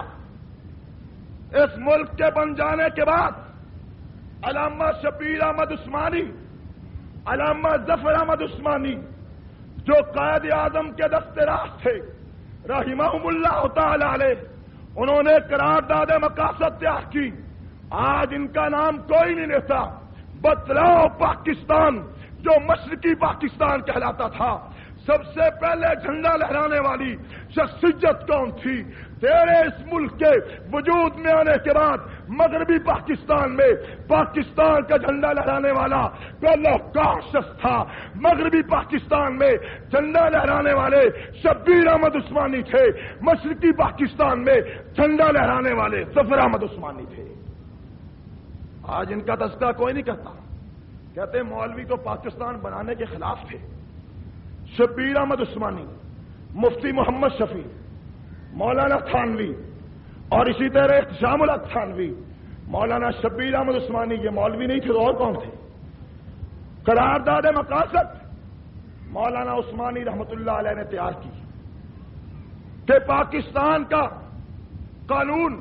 S2: اس ملک کے بن جانے کے بعد علامہ شبیر احمد عثمانی، علامہ ظفر احمد عثمانی جو قائد اعظم کے دست راست تھے رحمہم اللہ تعالی علیہ، انہوں نے قرارداد مقاصد تیار کی. آج ان کا نام کوئی نہیں لیتا. بتلاؤ پاکستان جو مشرقی پاکستان کہلاتا تھا، سب سے پہلے جھنڈا لہرانے والی شخصیت کون تھی؟ تیرے اس ملک کے وجود میں آنے کے بعد مغربی پاکستان میں پاکستان کا جھنڈا لہرانے والا پہلا کون شخص تھا؟ مغربی پاکستان میں جھنڈا لہرانے والے شبیر احمد عثمانی تھے. مشرقی پاکستان میں جھنڈا لہرانے والے ظفر احمد عثمانی تھے. آج ان کا تذکرہ کوئی نہیں کرتا. کہتے ہیں مولوی تو پاکستان بنانے کے خلاف تھے. شبیر احمد عثمانی، مفتی محمد شفیع، مولانا تھانوی، اور اسی طرح احتشام الحق تھانوی، مولانا شبیر احمد عثمانی یہ مولوی نہیں تھے تو اور کون تھے؟ قرارداد مقاصد مولانا عثمانی رحمت اللہ علیہ نے تیار کی کہ پاکستان کا قانون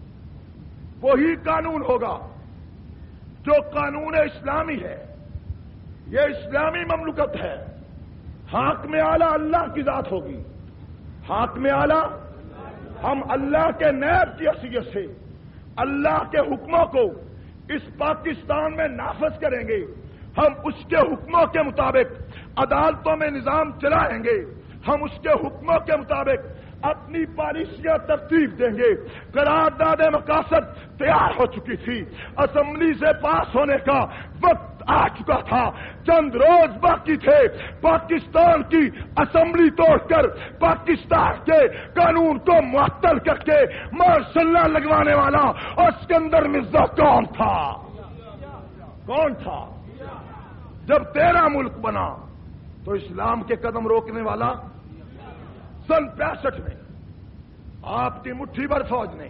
S2: وہی قانون ہوگا جو قانون اسلامی ہے. یہ اسلامی مملکت ہے. حاکم اعلیٰ اللہ کی ذات ہوگی. حاکم اعلیٰ ہم اللہ کے نیب کی حیثیت سے اللہ کے حکموں کو اس پاکستان میں نافذ کریں گے. ہم اس کے حکموں کے مطابق عدالتوں میں نظام چلائیں گے. ہم اس کے حکموں کے مطابق اپنی پالیسیاں ترتیب دیں گے. قرارداد مقاصد تیار ہو چکی تھی. اسمبلی سے پاس ہونے کا وقت آ چکا تھا. چند روز باقی تھے. پاکستان کی اسمبلی توڑ کر پاکستان کے قانون کو معطل کر کے ماشاء اللہ لگوانے والا اور اسکندر مرزا کون تھا؟ کون تھا؟ جب تیرا ملک بنا تو اسلام کے قدم روکنے والا سن پینسٹھ میں آپ کی مٹھی بھر فوج نے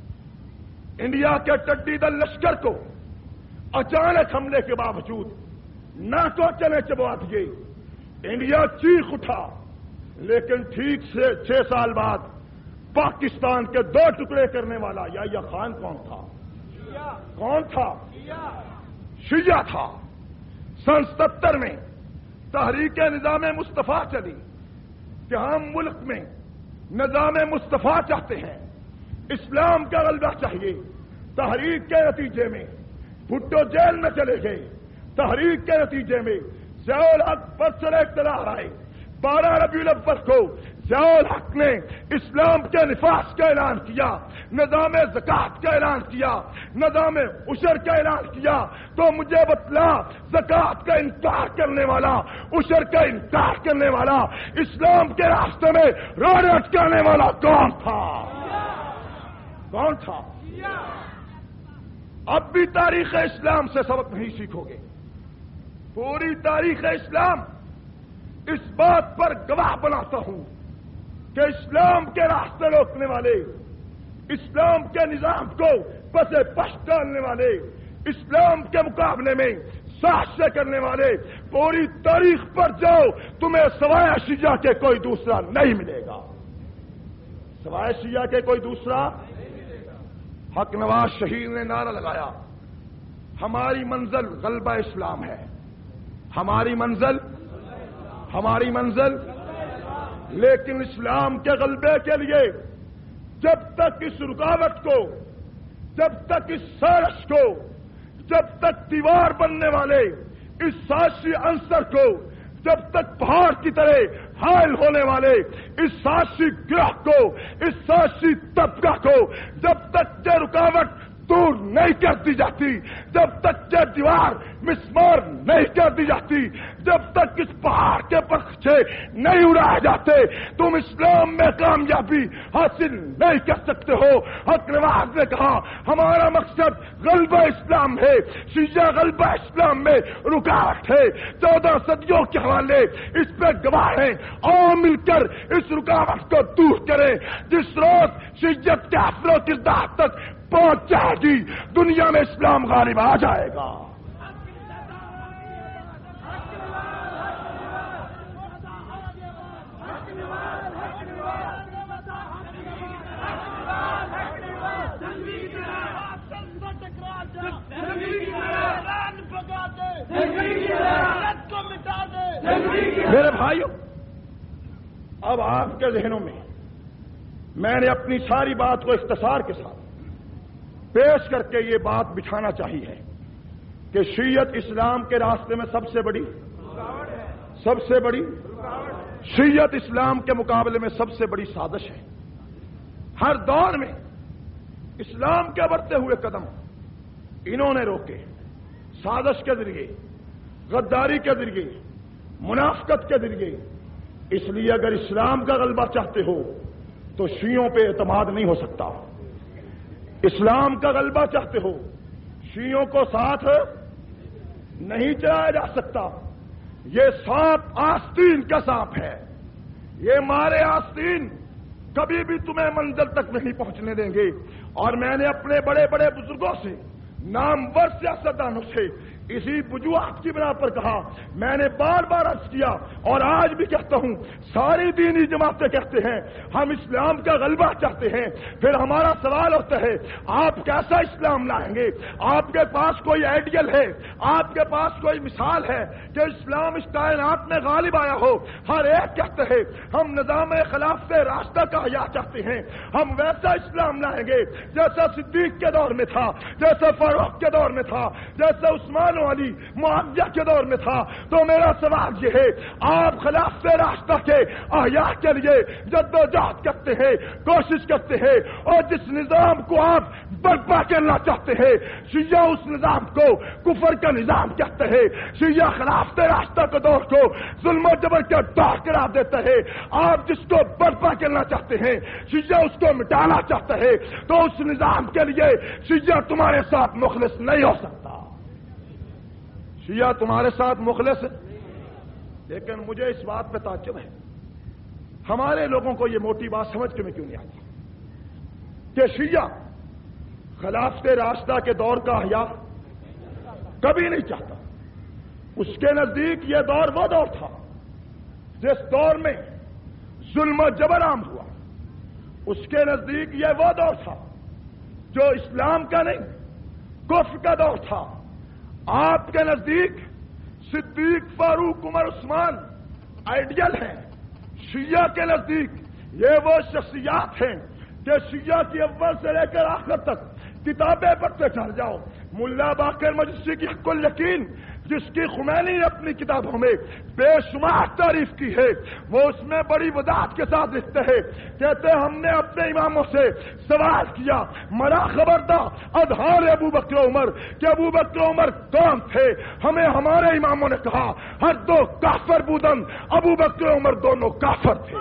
S2: انڈیا کے ٹڈی دل لشکر کو اچانک حملے کے باوجود ناکوں چنے چبوا دیے. انڈیا چیخ اٹھا. لیکن ٹھیک سے چھ سال بعد پاکستان کے دو ٹکڑے کرنے والا یحییٰ خان کون تھا؟ کون تھا؟ شیعہ تھا. سن ستر میں تحریک نظام مصطفیٰ چلی کہ ہم ملک میں نظام مصطفیٰ چاہتے ہیں، اسلام کا غلبہ چاہیے. تحریک کے نتیجے میں بھٹو جیل میں چلے گئے. تحریک کے نتیجے میں ضیاء الحق برسر اقتدار آئے. بارہ ربیع الاول کو ضیاء الحق نے اسلام کے نفاذ کا اعلان کیا، نظام زکات کا اعلان کیا، نظام عشر کا اعلان کیا، تو مجھے بتلا زکات کا انکار کرنے والا، عشر کا انکار کرنے والا، اسلام کے راستے میں روڈ اٹکانے والا کون تھا؟ کون تھا؟ اب بھی تاریخ اسلام سے سبق نہیں سیکھو گے؟ پوری تاریخ اسلام اس بات پر گواہ بناتا ہوں کہ اسلام کے راستے روکنے والے، اسلام کے نظام کو پس پش ڈالنے والے، اسلام کے مقابلے میں سازشیں کرنے والے، پوری تاریخ پر جاؤ تمہیں سوائے شیعہ کے کوئی دوسرا نہیں ملے گا، سوائے شیعہ کے کوئی دوسرا۔ حق نواز شہید نے نعرہ لگایا، ہماری منزل غلبہ اسلام ہے، ہماری منزل ہماری منزل لیکن اسلام کے غلبے کے لیے جب تک اس رکاوٹ کو، جب تک اس سازش کو، جب تک دیوار بننے والے اس سازشی عنصر کو، جب تک پہاڑ کی طرح حائل ہونے والے اس سازشی گروہ کو، اس سازشی طبقہ کو جب تک یہ رکاوٹ دور نہیں کر دی جاتی، جب تک یہ دیوار مسمار نہیں کر دی جاتی، جب تک اس پہاڑ کے پرچے نہیں اڑائے جاتے، تم اسلام میں کامیابی حاصل نہیں کر سکتے ہو۔ حق نواز نے کہا ہمارا مقصد غلبہ اسلام ہے، شیعہ غلبہ اسلام میں رکاوٹ ہے، چودہ صدیوں کے حوالے اس پہ گواہ ہیں، اور مل کر اس رکاوٹ کو دور کریں۔ جس روز شیعت کے اثر و کردار تک پہنچ جائے گی، دنیا میں اسلام غالب آ جائے گا۔ میرے بھائیوں، اب آپ کے ذہنوں میں میں نے اپنی ساری بات کو اختصار کے ساتھ پیش کر کے یہ بات بچھانا چاہیے کہ شیعت اسلام کے راستے میں سب سے بڑی سب سے بڑی شیعت اسلام کے مقابلے میں سب سے بڑی سازش ہے۔ ہر دور میں اسلام کے بڑھتے ہوئے قدم انہوں نے روکے، سازش کے ذریعے، غداری کے ذریعے، منافقت کے ذریعے۔ اس لیے اگر اسلام کا غلبہ چاہتے ہو تو شیعوں پہ اعتماد نہیں ہو سکتا، اسلام کا غلبہ چاہتے ہو شیعوں کو ساتھ نہیں چلایا جا سکتا۔ یہ سانپ آستین کا سانپ ہے، یہ مارے آستین کبھی بھی تمہیں منزل تک نہیں پہنچنے دیں گے۔ اور میں نے اپنے بڑے بڑے بزرگوں سے، نامور سیاستدانوں سے اسی وجوہات کی بنا پر کہا، میں نے بار بار عرض کیا اور آج بھی کہتا ہوں، ساری دینی جماعتیں کہتے ہیں ہم اسلام کا غلبہ چاہتے ہیں۔ پھر ہمارا سوال ہوتا ہے آپ کیسا اسلام لائیں گے؟ آپ کے پاس کوئی آئیڈیل ہے؟ آپ کے پاس کوئی مثال ہے کہ اسلام اس کائنات میں غالب آیا ہو؟ ہر ایک کہتا ہے ہم نظام خلافت راستہ کا حیا چاہتے ہیں، ہم ویسا اسلام لائیں گے جیسا صدیق کے دور میں تھا، جیسا فاروق کے دور میں تھا، جیسا عثمان والی معاویہ کے دور میں تھا۔ تو میرا سوال یہ ہے، آپ خلافت راستہ کے احیاء کے لیے جدوجہد کرتے ہیں، کوشش کرتے ہیں، اور جس نظام کو آپ برپا کرنا چاہتے ہیں شیعہ اس نظام کو کفر کا نظام کہتے ہیں، شیعہ خلافت راستہ کے دور کو ظلم و جبر کا دور قرار دیتا ہے۔ آپ جس کو برپا کرنا چاہتے ہیں شیعہ اس کو مٹانا چاہتا ہے، تو اس نظام کے لیے شیعہ تمہارے ساتھ مخلص نہیں ہو سکتا، شیعہ تمہارے ساتھ مخلص ہے۔ لیکن مجھے اس بات پہ تعجب ہے، ہمارے لوگوں کو یہ موٹی بات سمجھ کے میں کیوں نہیں آتی کہ شیعہ خلافت راستہ کے دور کا احیا کبھی نہیں چاہتا۔ اس کے نزدیک یہ دور وہ دور تھا جس دور میں ظلم و جبر عام ہوا، اس کے نزدیک یہ وہ دور تھا جو اسلام کا نہیں کفر کا دور تھا۔ آپ کے نزدیک صدیق، فاروق، عمر، عثمان آئیڈیل ہیں، شیعہ کے نزدیک یہ وہ شخصیات ہیں کہ شیعہ کی اول سے لے کر آخر تک کتابیں پڑھتے چل جاؤ، ملا باقر مجلسی کی حق الیقین جس کی خمینی نے اپنی کتابوں میں بے شمار تعریف کی ہے، وہ اس میں بڑی وضاحت کے ساتھ لکھتے ہیں، کہتے ہیں ہم نے اپنے اماموں سے سوال کیا، مرا خبردار اظہار ابو بکر عمر کہ ابو بکر عمر کون تھے؟ ہمیں ہمارے اماموں نے کہا ہر دو کافر بودن، ابو بکر عمر دونوں کافر تھے۔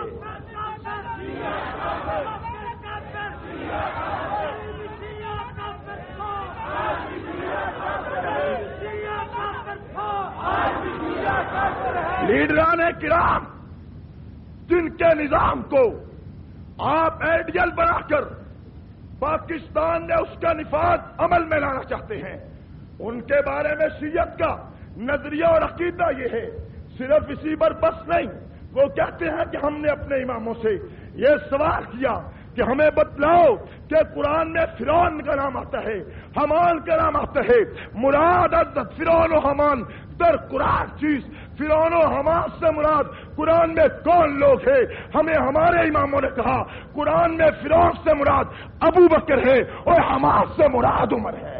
S2: لیڈران کرام جن کے نظام کو آپ آئیڈیل بنا کر پاکستان نے اس کا نفاذ عمل میں لانا چاہتے ہیں، ان کے بارے میں شیعت کا نظریہ اور عقیدہ یہ ہے، صرف اسی پر بس نہیں، وہ کہتے ہیں کہ ہم نے اپنے اماموں سے یہ سوال کیا کہ ہمیں بتلاؤ کہ قرآن میں فرعون کا نام آتا ہے، حمان کا نام آتا ہے، مراد عزت فرعون و حمان در قرآن چیز، فرعون و حمان سے مراد قرآن میں کون لوگ ہیں؟ ہمیں ہمارے اماموں نے کہا قرآن میں فرعون سے مراد ابو بکر ہے اور حمان سے مراد عمر ہے۔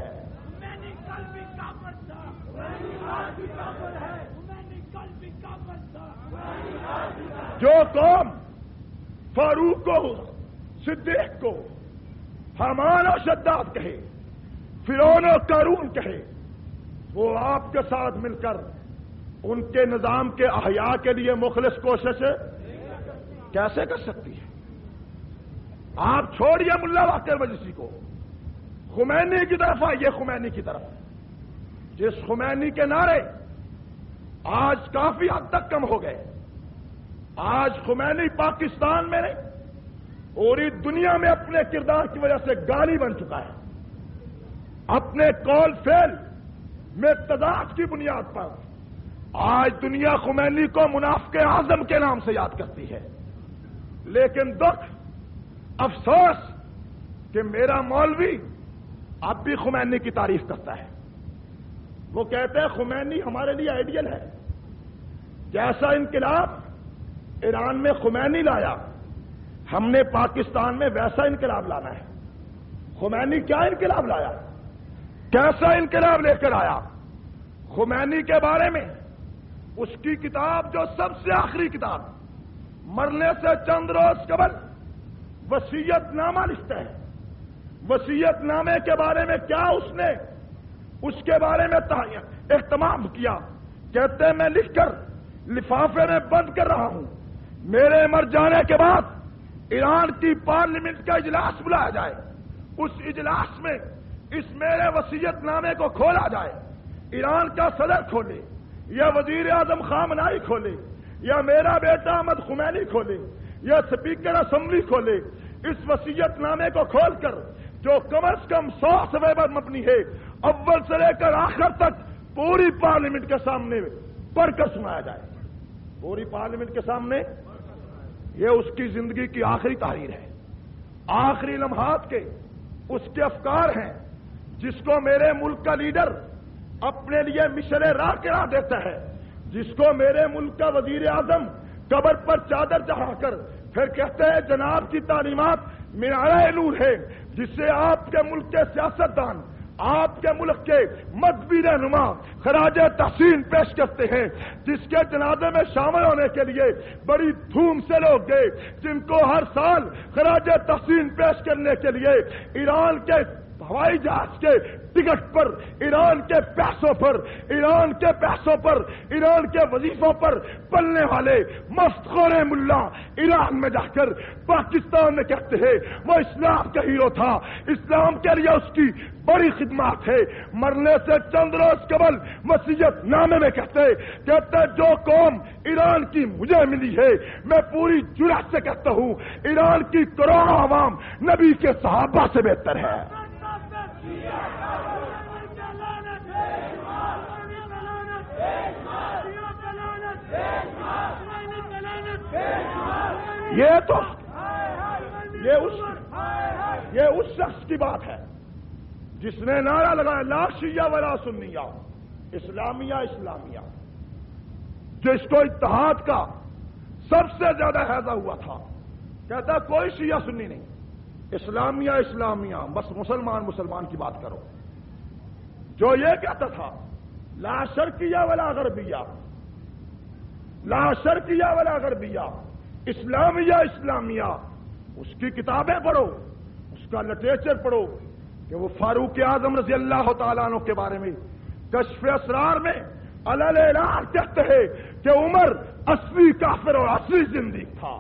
S2: جو قوم فاروق کو، صدیق کو حمان و شداد کہے، فرعون و قارون کہے، وہ آپ کے ساتھ مل کر ان کے نظام کے احیاء کے لیے مخلص کوشش کیسے کر سکتی ہے؟ آپ چھوڑیے ملا باقر مجلسی کو، خمینی کی طرف آئیے، خمینی کی طرف، جس خمینی کے نعرے آج کافی حد تک کم ہو گئے، آج خمینی پاکستان میں نہیں پوری دنیا میں اپنے کردار کی وجہ سے گالی بن چکا ہے، اپنے قول فعل میں تضاد کی بنیاد پر آج دنیا خمینی کو منافق اعظم کے نام سے یاد کرتی ہے۔ لیکن دکھ، افسوس کہ میرا مولوی اب بھی خمینی کی تعریف کرتا ہے، وہ کہتے ہیں خمینی ہمارے لیے آئیڈیل ہے، جیسا انقلاب ایران میں خمینی لایا ہم نے پاکستان میں ویسا انقلاب لانا ہے۔ خمینی کیا انقلاب لایا، کیسا انقلاب لے کر آیا؟ خمینی کے بارے میں اس کی کتاب جو سب سے آخری کتاب، مرنے سے چند روز قبل وصیت نامہ لکھتا ہے، وصیت نامے کے بارے میں کیا اس نے اس کے بارے میں اہتمام کیا؟ کہتے ہیں میں لکھ کر لفافے میں بند کر رہا ہوں، میرے مر جانے کے بعد ایران کی پارلیمنٹ کا اجلاس بلایا جائے، اس اجلاس میں اس میرے وصیت نامے کو کھولا جائے، ایران کا صدر کھولے یا وزیر اعظم خامنائی کھولے یا میرا بیٹا احمد خمینی کھولے یا اسپیکر اسمبلی کھولے، اس وصیت نامے کو کھول کر جو کم از کم سو صفحے پر مبنی ہے، اول سے لے کر آخر تک پوری پارلیمنٹ کے سامنے پڑھ کر سنایا جائے، پوری پارلیمنٹ کے سامنے۔ یہ اس کی زندگی کی آخری تحریر ہے، آخری لمحات کے اس کے افکار ہیں، جس کو میرے ملک کا لیڈر اپنے لیے مشن راہ قرار دیتا ہے، جس کو میرے ملک کا وزیر اعظم قبر پر چادر چڑھا کر پھر کہتے ہیں جناب کی تعلیمات منارہ نور ہے، جس سے آپ کے ملک کے سیاستدان، آپ کے ملک کے مذہبی رہنما خراج تحسین پیش کرتے ہیں، جس کے جنازے میں شامل ہونے کے لیے بڑی دھوم سے لوگ گئے، جن کو ہر سال خراج تحسین پیش کرنے کے لیے ایران کے ہوائی جہاز کے ٹکٹ پر، ایران کے پیسوں پر، ایران کے پیسوں پر، ایران کے وظیفوں پر پلنے والے مفت خور ملا ایران میں جا کر پاکستان میں کہتے ہیں وہ اسلام کا ہیرو تھا، اسلام کے لیے اس کی بڑی خدمات ہے۔ مرنے سے چند روز قبل وصیت نامے میں کہتے کہتے جو قوم ایران کی مجھے ملی ہے، میں پوری جرأت سے کہتا ہوں ایران کی کروڑوں عوام نبی کے صحابہ سے بہتر ہے۔ یہ تو یہ اس یہ اس شخص کی بات ہے جس نے نعرہ لگایا لا شیعہ ولا سنیہ، اسلامیہ اسلامیہ، جس کو اتحاد کا سب سے زیادہ حیضہ ہوا تھا، کہتا کوئی شیعہ سنی نہیں، اسلامیہ اسلامیہ، بس مسلمان مسلمان کی بات کرو۔ جو یہ کہتا تھا لا شرقیہ ولا غربیہ، لا شرقیہ ولا غربیہ، اسلامیہ اسلامیہ، اس کی کتابیں پڑھو، اس کا لٹریچر پڑھو کہ وہ فاروق اعظم رضی اللہ تعالیٰ عنہ کے بارے میں کشف اسرار میں علل اعلان کہتے ہیں کہ عمر اصلی کافر اور اصلی زندگی تھا۔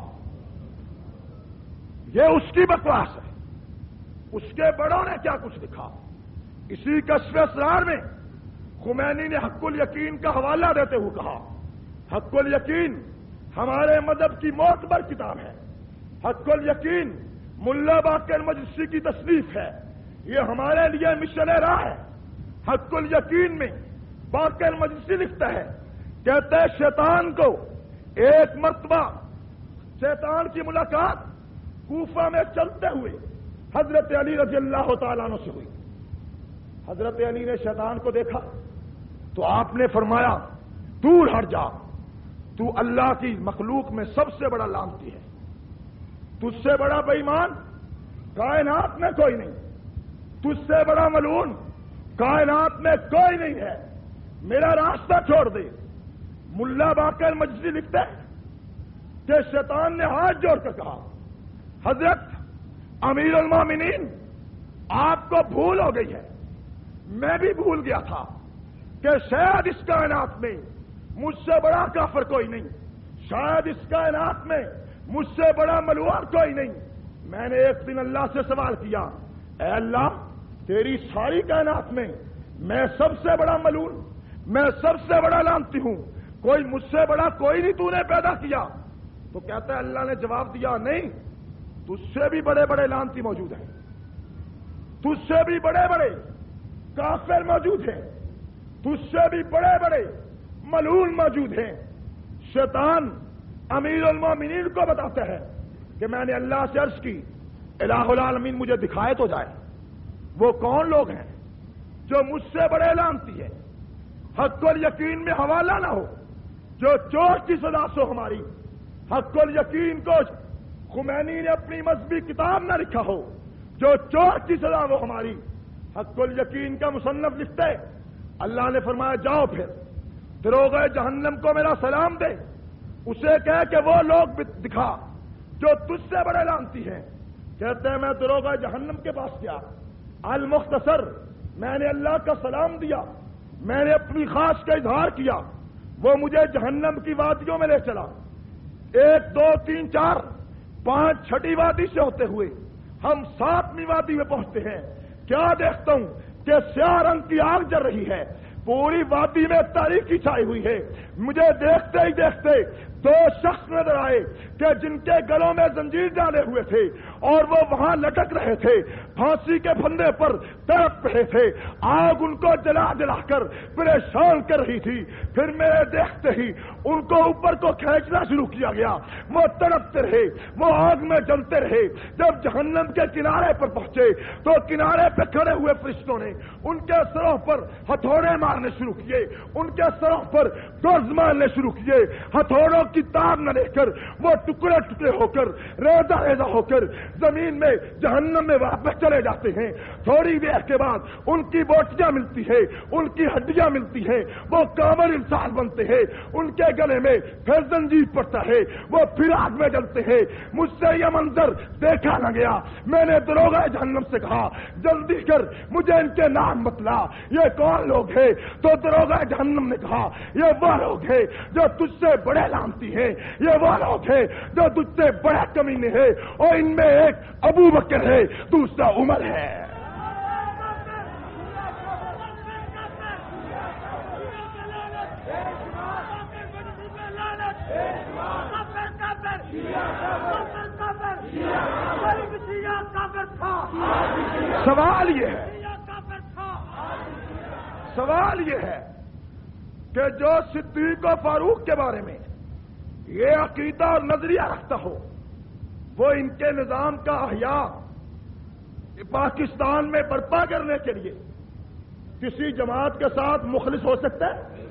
S2: یہ اس کی بکواس ہے، اس کے بڑوں نے کیا کچھ لکھا۔ اسی کشف اسرار میں خمینی نے حق الیقین کا حوالہ دیتے ہوئے کہا، حق الیقین ہمارے مذہب کی معتبر کتاب ہے، حق الیقین ملا باقر مجلسی کی تصنیف ہے، یہ ہمارے لیے مشن راہ ہے۔ حق الیقین میں باقر مجلسی لکھتا ہے، کہتے ہیں شیطان کو ایک مرتبہ شیطان کی ملاقات کوفہ میں چلتے ہوئے حضرت علی رضی اللہ تعالیٰ عنہ سے ہوئی۔ حضرت علی نے شیطان کو دیکھا تو آپ نے فرمایا دور ہٹ جا، تو اللہ کی مخلوق میں سب سے بڑا لعنتی ہے، تجھ سے بڑا بے ایمان کائنات میں کوئی نہیں، تجھ سے بڑا ملعون کائنات میں کوئی نہیں ہے، میرا راستہ چھوڑ دے۔ ملا باقر مجلسی لکھتے ہیں کہ شیطان نے ہاتھ جوڑ کر کہا، حضرت امیر المومنین آپ کو بھول ہو گئی ہے، میں بھی بھول گیا تھا کہ شاید اس کائنات میں مجھ سے بڑا کافر کوئی نہیں، شاید اس کائنات میں مجھ سے بڑا ملعون کوئی نہیں۔ میں نے ایک دن اللہ سے سوال کیا، اے اللہ تیری ساری کائنات میں میں سب سے بڑا ملعون، میں سب سے بڑا لعنتی ہوں، کوئی مجھ سے بڑا کوئی نہیں تو نے پیدا کیا؟ تو کہتا ہے اللہ نے جواب دیا، نہیں، تجھ سے بھی بڑے بڑے لعنتی موجود ہیں، تجھ سے بھی بڑے بڑے کافر موجود ہیں، تجھ سے بھی بڑے بڑے ملعون موجود ہیں۔ شیطان امیر المومنین کو بتاتا ہے کہ میں نے اللہ سے عرض کی، الہ العالمین مجھے دکھائے تو جائے وہ کون لوگ ہیں جو مجھ سے بڑے لعنتی ہیں، حق الیقین میں حوالہ نہ ہو، جو چور کی سزا سو ہماری، حق الیقین کو خمینی نے اپنی مذہبی کتاب نہ لکھا ہو، جو چور کی سزا وہ ہماری۔ حق الیقین کا مصنف لکھتے اللہ نے فرمایا جاؤ پھر دروغہ جہنم کو میرا سلام دے، اسے کہے کہ وہ لوگ دکھا جو تجھ سے بڑے لعنتی ہیں۔ کہتے ہیں میں دروغہ جہنم کے پاس گیا، المختصر میں نے اللہ کا سلام دیا، میں نے اپنی خواہش کا اظہار کیا، وہ مجھے جہنم کی وادیوں میں لے چلا، ایک دو تین چار پانچ چھٹی وادی سے ہوتے ہوئے ہم ساتویں وادی میں پہنچتے ہیں، کیا دیکھتا ہوں کہ سیاہ رنگ کی آگ جل رہی ہے، پوری وادی میں تاریکی چھائی ہوئی ہے۔ مجھے دیکھتے ہی دیکھتے دو شخص نظر آئے کہ جن کے گلوں میں زنجیر ڈالے ہوئے تھے اور وہ وہاں لٹک رہے تھے، پھانسی کے پھندے پر تڑپ رہے تھے، آگ ان کو جلا جلا کر پریشان کر رہی تھی۔ پھر میرے دیکھتے ہی ان کو اوپر کو کھینچنا شروع کیا گیا، وہ تڑپتے رہے، وہ آگ میں جلتے رہے۔ جب جہنم کے کنارے پر پہنچے تو کنارے پہ کھڑے ہوئے فرشتوں نے ان کے سروں پر ہتھوڑے مارنے شروع کیے، ان کے سروں پر گرز مارنے شروع کیے۔ ہتھوڑوں کی تاب نہ لے کر وہ ٹکڑے ٹکڑے ہو کر ریزہ ریزہ ہو کر زمین میں جہنم میں واپس چلے جاتے ہیں۔ تھوڑی دیر کے بعد ان کی بوٹیاں ملتی ہے، ان کی ہڈیاں ملتی ہیں، وہ کامل انسان بنتے ہیں، ان کے گلے میں پھر زنجیر پڑتا ہے، وہ پھر آگ میں جلتے ہیں۔ مجھ سے یہ منظر دیکھا نہ گیا، میں نے دروغہ جہنم سے کہا جلدی کر مجھے ان کے نام بتلا، یہ کون لوگ ہیں؟ تو دروغہ جہنم نے کہا یہ وہ لوگ ہیں جو تجھ سے بڑے لعنتی ہیں، یہ وہ لوگ ہیں جو تجھ سے بڑے کمینے ہیں، اور ان میں ایک ابو بکر ہے، دوسرا عمر ہے۔ سوال یہ ہے سوال یہ ہے کہ جو صدیق و فاروق کے بارے میں یہ عقیدہ اور نظریہ رکھتا ہو، وہ ان کے نظام کا احیاء پاکستان میں برپا کرنے کے لیے کسی جماعت کے ساتھ مخلص ہو سکتا ہے؟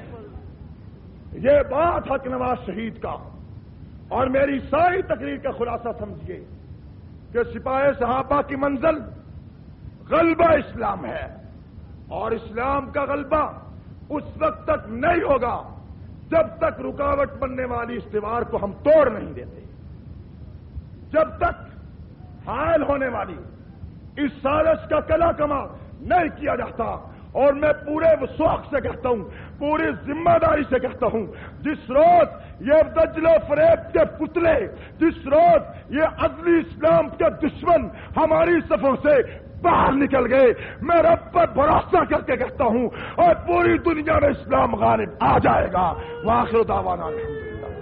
S2: یہ بات حق نواز شہید کا اور میری ساری تقریر کا خلاصہ سمجھیے کہ سپاہ صحابہ کی منزل غلبہ اسلام ہے، اور اسلام کا غلبہ اس وقت تک نہیں ہوگا جب تک رکاوٹ بننے والی اس دیوار کو ہم توڑ نہیں دیتے، جب تک حائل ہونے والی اس سازش کا کلا کما نہیں کیا جاتا۔ اور میں پورے وثوق سے کہتا ہوں، پوری ذمہ داری سے کہتا ہوں، جس روز یہ دجل و فریب کے پتلے، جس روز یہ عدلی اسلام کے دشمن ہماری صفوں سے باہر نکل گئے، میں رب پر بھروسہ کر کے کہتا ہوں اور پوری دنیا میں اسلام غالب آ جائے گا۔ وآخر دعوانا الحمدللہ۔